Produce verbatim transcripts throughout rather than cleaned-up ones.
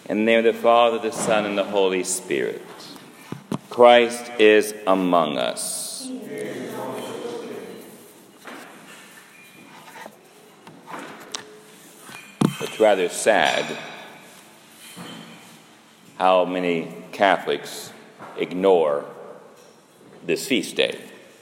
In the name of the Father, the Son, and the Holy Spirit. Christ is among us. It's rather sad how many Catholics ignore this feast day.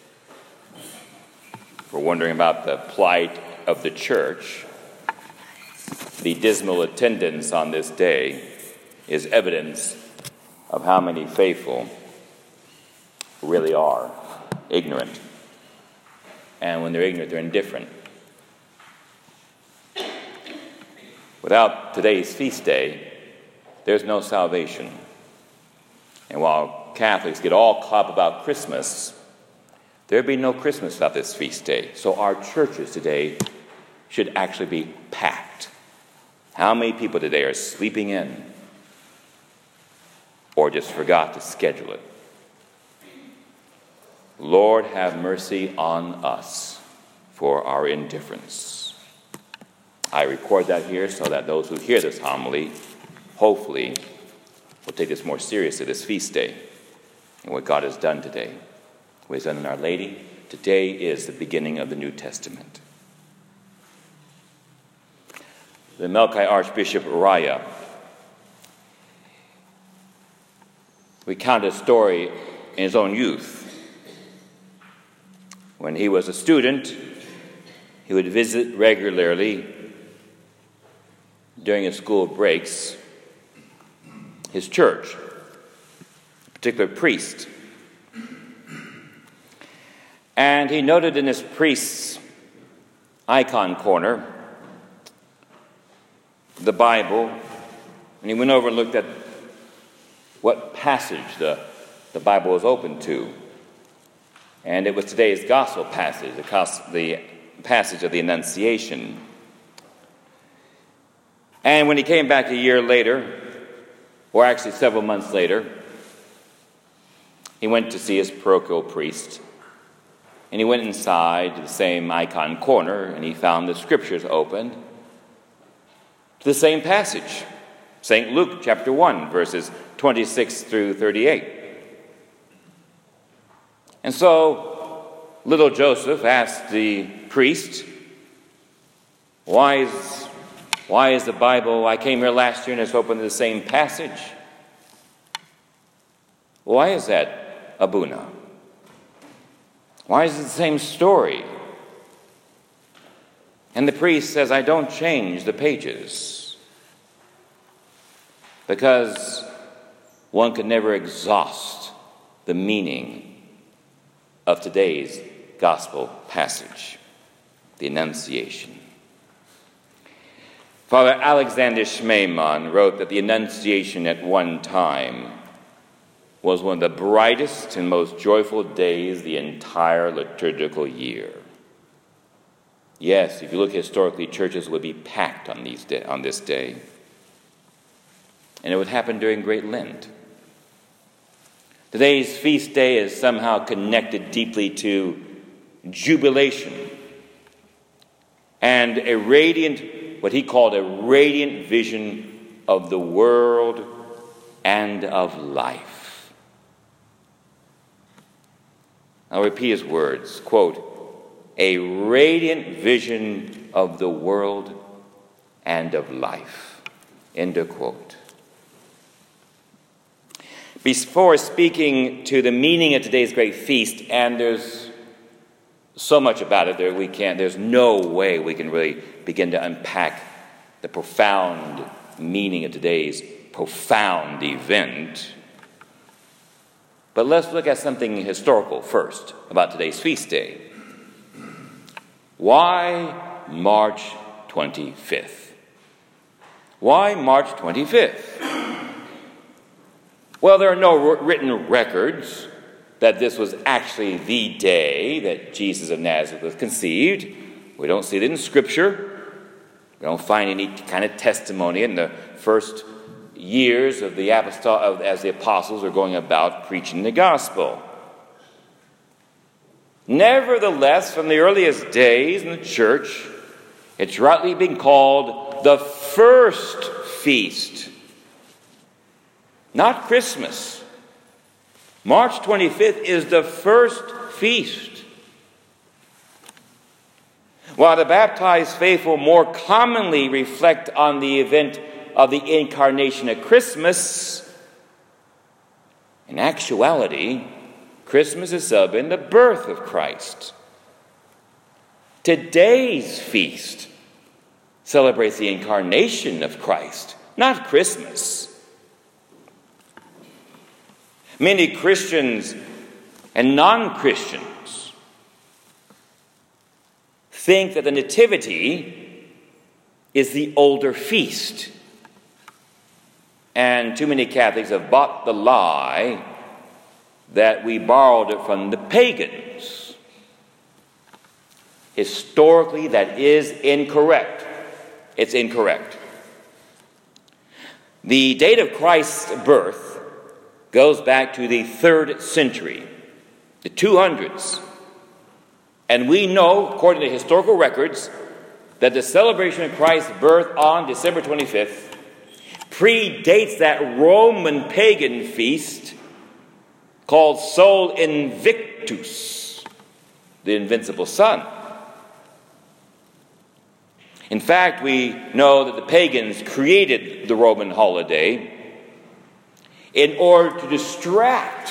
If we're wondering about the plight of the church, the dismal attendance on this day is evidence of how many faithful really are ignorant. And when they're ignorant, they're indifferent. Without today's feast day, there's no salvation. And while Catholics get all caught up about Christmas, there'd be no Christmas without this feast day. So our churches today should actually be packed. How many people today are sleeping in or just forgot to schedule it? Lord, have mercy on us for our indifference. I record that here so that those who hear this homily, hopefully, will take this more seriously, this feast day, and what God has done today. What He's done in Our Lady. Today is the beginning of the New Testament. The Melkite Archbishop Raya recounted a story in his own youth. When he was a student, he would visit regularly during his school breaks his church, a particular priest. And he noted in this priest's icon corner the Bible, and he went over and looked at what passage the, the Bible was open to. And it was today's gospel passage, the, the passage of the Annunciation. And when he came back a year later, or actually several months later, he went to see his parochial priest. And he went inside to the same icon corner, and he found the scriptures open to the same passage, Saint Luke chapter one, verses twenty-six through thirty-eight. And so little Joseph asked the priest, why is, why is the Bible, I came here last year and it's open to the same passage. Why is that, Abuna? Why is it the same story? And the priest says, I don't change the pages, because one could never exhaust the meaning of today's gospel passage, the Annunciation. Father Alexander Schmemann wrote that the Annunciation at one time was one of the brightest and most joyful days the entire liturgical year. Yes, if you look historically, churches would be packed on, these day, on this day. And it would happen during Great Lent. Today's feast day is somehow connected deeply to jubilation and a radiant, what he called a radiant vision of the world and of life. I'll repeat his words, quote, a radiant vision of the world and of life, end of quote. Before speaking to the meaning of today's great feast, and there's so much about it, there we can't, there's no way we can really begin to unpack the profound meaning of today's profound event. But let's look at something historical first about today's feast day. Why March twenty-fifth? Why March twenty-fifth? Well, there are no written records that this was actually the day that Jesus of Nazareth was conceived. We don't see it in Scripture. We don't find any kind of testimony in the first years of the apostol of, as the apostles are going about preaching the gospel. Nevertheless, from the earliest days in the church, it's rightly been called the first feast not Christmas. March twenty-fifth is the first feast. While the baptized faithful more commonly reflect on the event of the incarnation at Christmas, in actuality, Christmas is celebrating the birth of Christ. Today's feast celebrates the incarnation of Christ, not Christmas. Many Christians and non-Christians think that the Nativity is the older feast. And too many Catholics have bought the lie that we borrowed it from the pagans. Historically, that is incorrect. It's incorrect. The date of Christ's birth goes back to the third century, the two hundreds. And we know, according to historical records, that the celebration of Christ's birth on December twenty-fifth predates that Roman pagan feast called Sol Invictus, the invincible sun. In fact, we know that the pagans created the Roman holiday in order to distract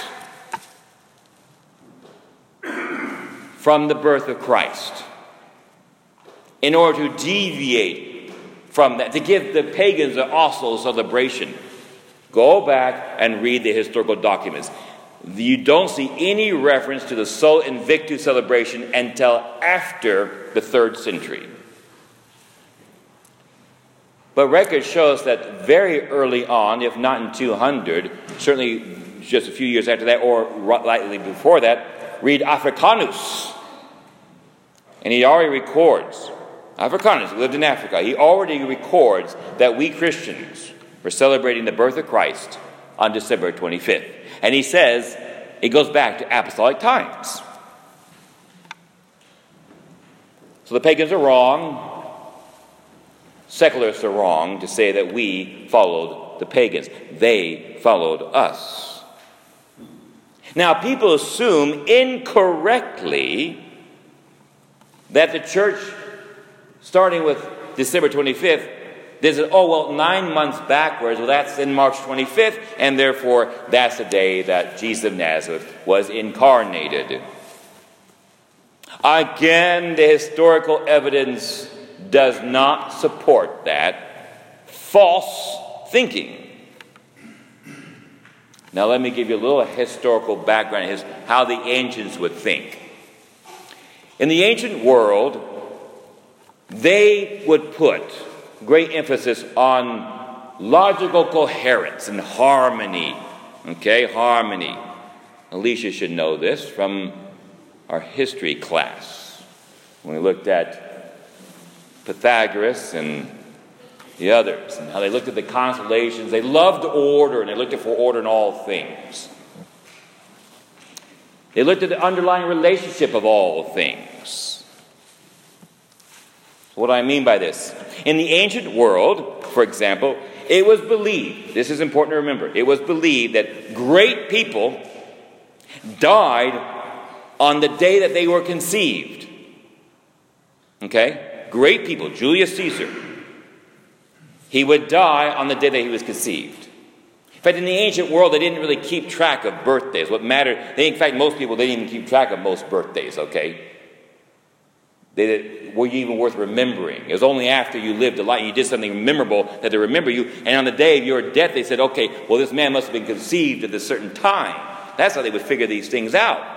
from the birth of Christ, in order to deviate from that, to give the pagans also a celebration. Go back and read the historical documents. You don't see any reference to the Sol Invictus celebration until after the third century. But record shows that very early on, if not in two hundred, certainly just a few years after that, or lightly before that, read Africanus. And he already records, Africanus, who lived in Africa, he already records that we Christians were celebrating the birth of Christ on December twenty-fifth. And he says, it goes back to apostolic times. So the pagans are wrong. Secularists are wrong to say that we followed the pagans. They followed us. Now, people assume incorrectly that the church, starting with December twenty-fifth, they said, oh, well, nine months backwards, well, that's in March twenty-fifth, and therefore that's the day that Jesus of Nazareth was incarnated. Again, the historical evidence does not support that false thinking. Now let me give you a little historical background as how the ancients would think. In the ancient world, they would put great emphasis on logical coherence and harmony. Okay, harmony. Alicia should know this from our history class, when we looked at Pythagoras and the others, and how they looked at the constellations. They loved order, and they looked for order in all things. They looked at the underlying relationship of all things. What do I mean by this? In the ancient world, for example, it was believed, this is important to remember, it was believed that great people died on the day that they were conceived. Okay? Great people, Julius Caesar, he would die on the day that he was conceived. In fact, in the ancient world, they didn't really keep track of birthdays. What mattered, they, in fact, most people didn't even keep track of most birthdays, okay? They did, were you even worth remembering? It was only after you lived a life, you did something memorable, that they remember you. And on the day of your death, they said, okay, well, this man must have been conceived at a certain time. That's how they would figure these things out.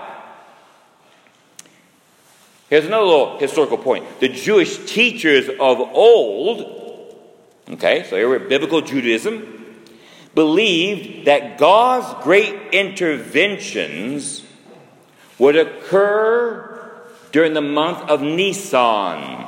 Here's another little historical point. The Jewish teachers of old, okay, so here we're biblical Judaism, believed that God's great interventions would occur during the month of Nisan.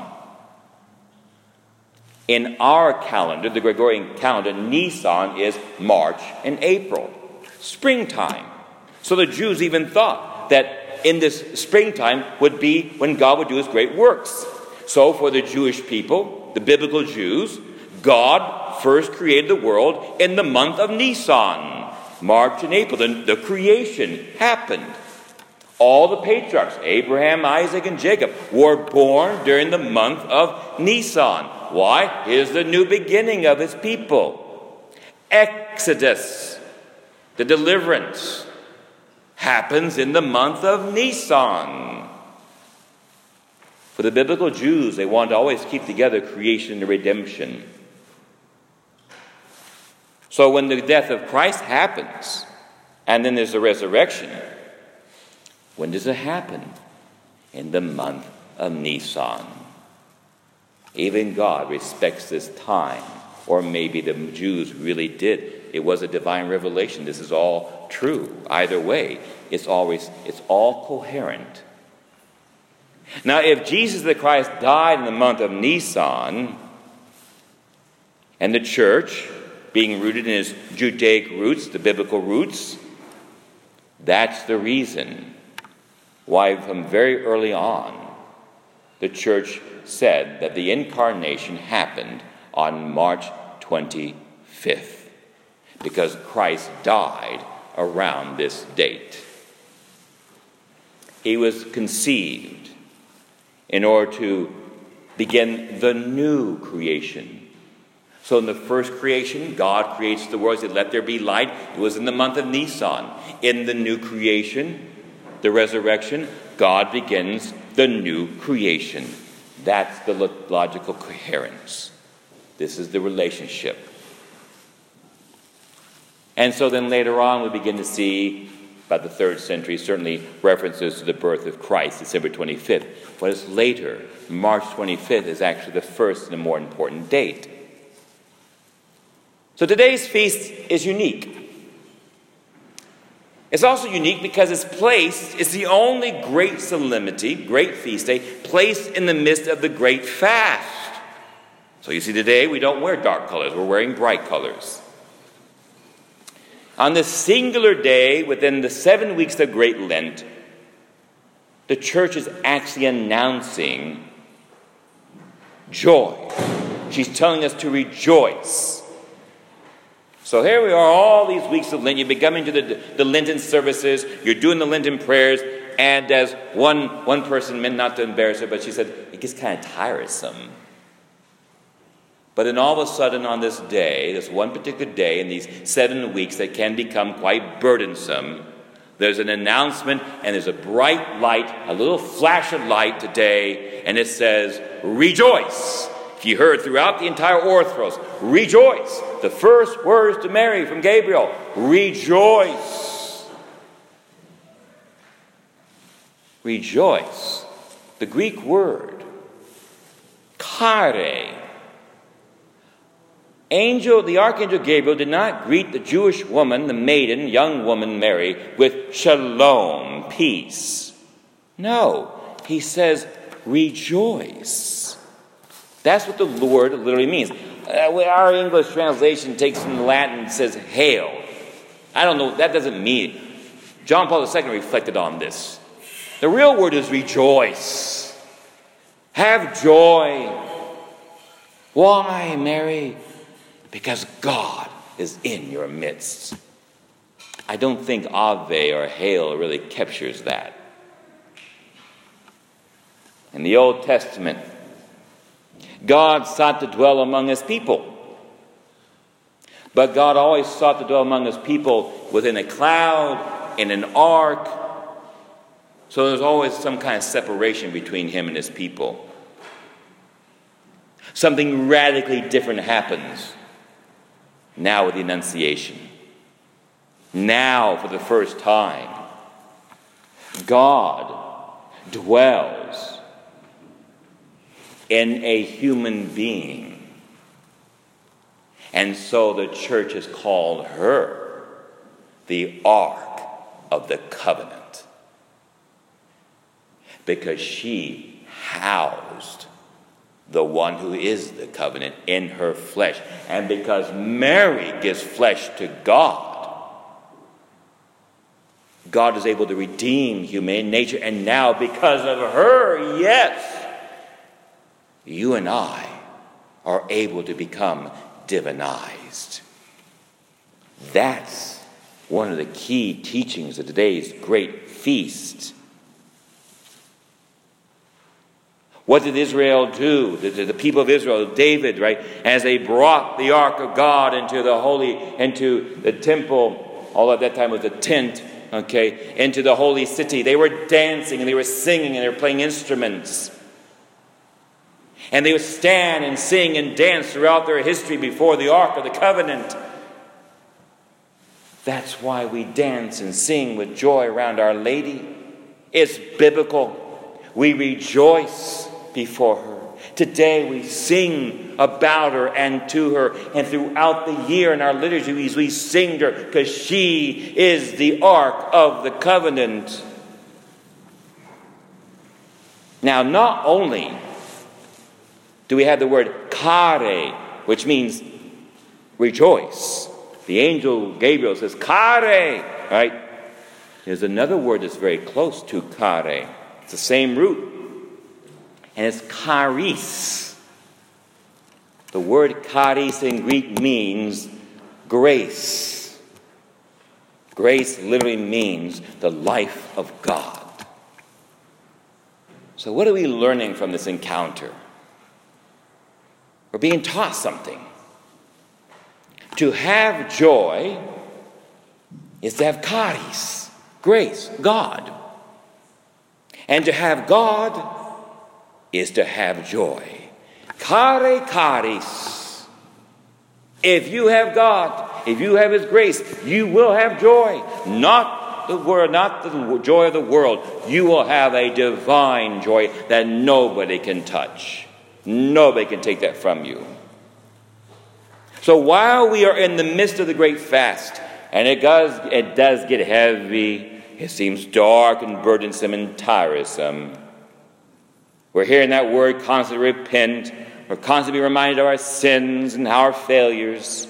In our calendar, the Gregorian calendar, Nisan is March and April, springtime. So the Jews even thought that in this springtime would be when God would do his great works. So for the Jewish people, the biblical Jews, God first created the world in the month of Nisan. March and April, the, the creation happened. All the patriarchs, Abraham, Isaac, and Jacob, were born during the month of Nisan. Why? Here's the new beginning of his people. Exodus, the deliverance, happens in the month of Nisan. For the biblical Jews, they wanted to always keep together creation and redemption. So when the death of Christ happens, and then there's the resurrection, when does it happen? In the month of Nisan. Even God respects this time, or maybe the Jews really did. It was a divine revelation. This is all true. Either way, it's always it's all coherent. Now, if Jesus the Christ died in the month of Nisan, and the church, being rooted in its Judaic roots, the biblical roots, that's the reason why from very early on the church said that the incarnation happened on March twenty-fifth, because Christ died around this date. He was conceived in order to begin the new creation. So in the first creation, God creates the world. He said, let there be light. It was in the month of Nisan. In the new creation, the resurrection, God begins the new creation. That's the logical coherence. This is the relationship. And so then later on, we begin to see, about the third century, certainly references to the birth of Christ, December twenty-fifth. What is later, March twenty-fifth, is actually the first and the more important date. So today's feast is unique. It's also unique because it's placed, it's the only great solemnity, great feast day, placed in the midst of the great fast. So you see, today we don't wear dark colors, we're wearing bright colors. On this singular day within the seven weeks of Great Lent, the church is actually announcing joy. She's telling us to rejoice. So here we are, all these weeks of Lent. You've been coming to the, the Lenten services. You're doing the Lenten prayers. And as one, one person, meant not to embarrass her, but she said, it gets kind of tiresome. But then all of a sudden on this day, this one particular day in these seven weeks that can become quite burdensome, there's an announcement and there's a bright light, a little flash of light today, and it says, rejoice. If you heard throughout the entire Orthros, rejoice. The first words to Mary from Gabriel, rejoice. Rejoice. The Greek word, chare. Angel, the archangel Gabriel did not greet the Jewish woman, the maiden, young woman Mary, with shalom, peace. No, he says, rejoice. That's what the Lord literally means. Uh, our English translation takes from the Latin and says, hail. I don't know, that doesn't mean it. John Paul the Second reflected on this. The real word is rejoice. Have joy. Why, Mary? Because God is in your midst. I don't think Ave or hail really captures that. In the Old Testament, God sought to dwell among his people. But God always sought to dwell among his people within a cloud, in an ark. So there's always some kind of separation between him and his people. Something radically different happens now with the Annunciation. Now, for the first time, God dwells in a human being. And so the church has called her the Ark of the Covenant, because she housed the one who is the covenant in her flesh. And because Mary gives flesh to God, God is able to redeem human nature. And now, because of her, yes, you and I are able to become divinized. That's one of the key teachings of today's great feast. What did Israel do? The, the, the people of Israel, David, right, as they brought the ark of God into the holy, into the temple, all at that time was a tent, okay, into the holy city. They were dancing and they were singing and they were playing instruments. And they would stand and sing and dance throughout their history before the Ark of the Covenant. That's why we dance and sing with joy around Our Lady. It's biblical. We rejoice before her. Today we sing about her and to her. And throughout the year in our liturgies we sing to her because she is the Ark of the Covenant. Now, not only do we have the word kare, which means rejoice. The angel Gabriel says, kare, right? There's another word that's very close to kare. It's the same root. And it's charis. The word charis in Greek means grace. Grace literally means the life of God. So what are we learning from this encounter? We're being taught something. To have joy is to have charis, grace, God. And to have God is to have joy. Kare charis. If you have God, if you have His grace, you will have joy. Not the world, not the joy of the world. You will have a divine joy that nobody can touch. Nobody can take that from you. So while we are in the midst of the great fast, and it does, it does get heavy, it seems dark and burdensome and tiresome, we're hearing that word constantly, repent. We're constantly reminded of our sins and our failures.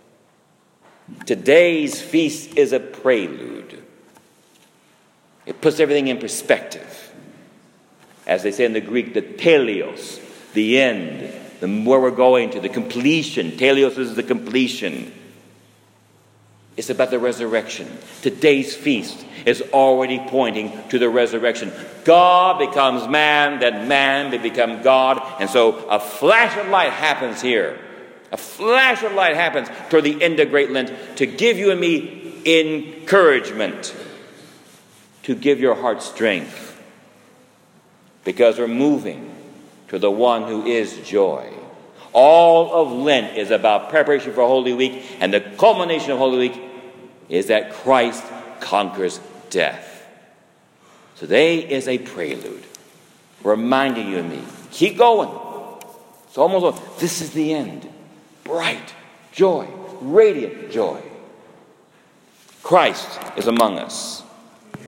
Today's feast is a prelude. It puts everything in perspective. As they say in the Greek, the teleos, the end, the where we're going to, the completion. Teleos is the completion. It's about the resurrection. Today's feast is already pointing to the resurrection. God becomes man, that man may become God. And so a flash of light happens here. A flash of light happens toward the end of Great Lent to give you and me encouragement, to give your heart strength, because we're moving to the one who is joy. All of Lent is about preparation for Holy Week, and the culmination of Holy Week is that Christ conquers death. Today is a prelude, reminding you and me, keep going. It's almost like this is the end. Bright joy, radiant joy. Christ is among us.